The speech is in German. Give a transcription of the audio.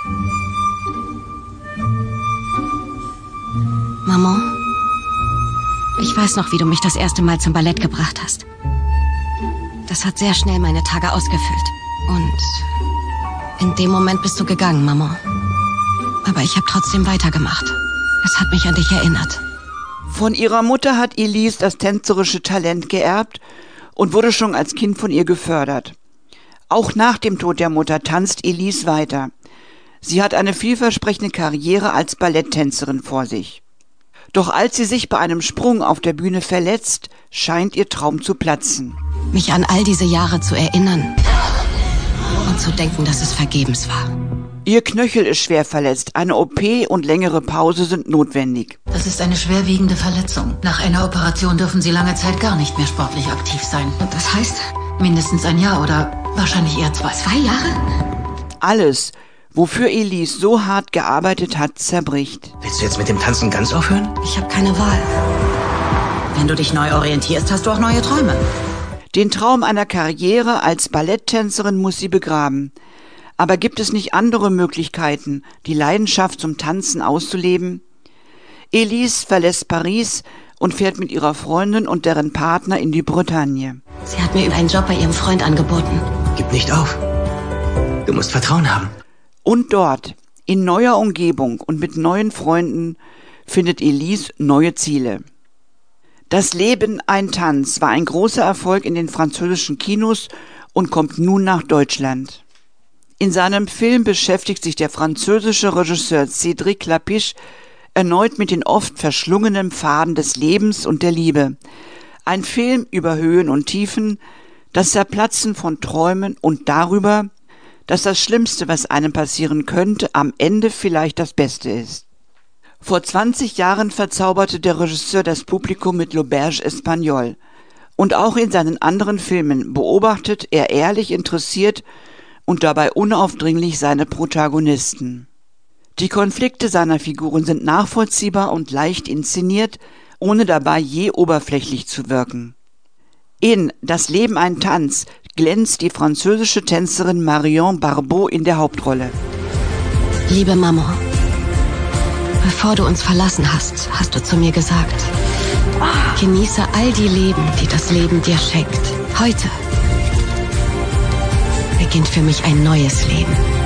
Maman, ich weiß noch, wie du mich das erste Mal zum Ballett gebracht hast. Das hat sehr schnell meine Tage ausgefüllt. Und in dem Moment bist du gegangen, Maman. Aber ich habe trotzdem weitergemacht. Es hat mich an dich erinnert. Von ihrer Mutter hat Elise das tänzerische Talent geerbt und wurde schon als Kind von ihr gefördert. Auch nach dem Tod der Mutter tanzt Elise weiter. Sie hat eine vielversprechende Karriere als Balletttänzerin vor sich. Doch als sie sich bei einem Sprung auf der Bühne verletzt, scheint ihr Traum zu platzen. Mich an all diese Jahre zu erinnern und zu denken, dass es vergebens war. Ihr Knöchel ist schwer verletzt. Eine OP und längere Pause sind notwendig. Das ist eine schwerwiegende Verletzung. Nach einer Operation dürfen Sie lange Zeit gar nicht mehr sportlich aktiv sein. Und das heißt? Mindestens ein Jahr oder wahrscheinlich eher 2. 2 Jahre? Alles, wofür Elise so hart gearbeitet hat, zerbricht. Willst du jetzt mit dem Tanzen ganz aufhören? Ich habe keine Wahl. Wenn du dich neu orientierst, hast du auch neue Träume. Den Traum einer Karriere als Balletttänzerin muss sie begraben. Aber gibt es nicht andere Möglichkeiten, die Leidenschaft zum Tanzen auszuleben? Elise verlässt Paris und fährt mit ihrer Freundin und deren Partner in die Bretagne. Sie hat mir einen Job bei ihrem Freund angeboten. Gib nicht auf. Du musst Vertrauen haben. Und dort, in neuer Umgebung und mit neuen Freunden, findet Elise neue Ziele. Das Leben, ein Tanz war ein großer Erfolg in den französischen Kinos und kommt nun nach Deutschland. In seinem Film beschäftigt sich der französische Regisseur Cédric Klapisch erneut mit den oft verschlungenen Pfaden des Lebens und der Liebe. Ein Film über Höhen und Tiefen, das Zerplatzen von Träumen und darüber, dass das Schlimmste, was einem passieren könnte, am Ende vielleicht das Beste ist. Vor 20 Jahren verzauberte der Regisseur das Publikum mit L'Auberge Espagnole. Und auch in seinen anderen Filmen beobachtet er ehrlich interessiert und dabei unaufdringlich seine Protagonisten. Die Konflikte seiner Figuren sind nachvollziehbar und leicht inszeniert, ohne dabei je oberflächlich zu wirken. In Das Leben ein Tanz glänzt die französische Tänzerin Marion Barbeau in der Hauptrolle. Liebe Maman, bevor du uns verlassen hast, hast du zu mir gesagt, genieße all die Leben, die das Leben dir schenkt. Heute beginnt für mich ein neues Leben.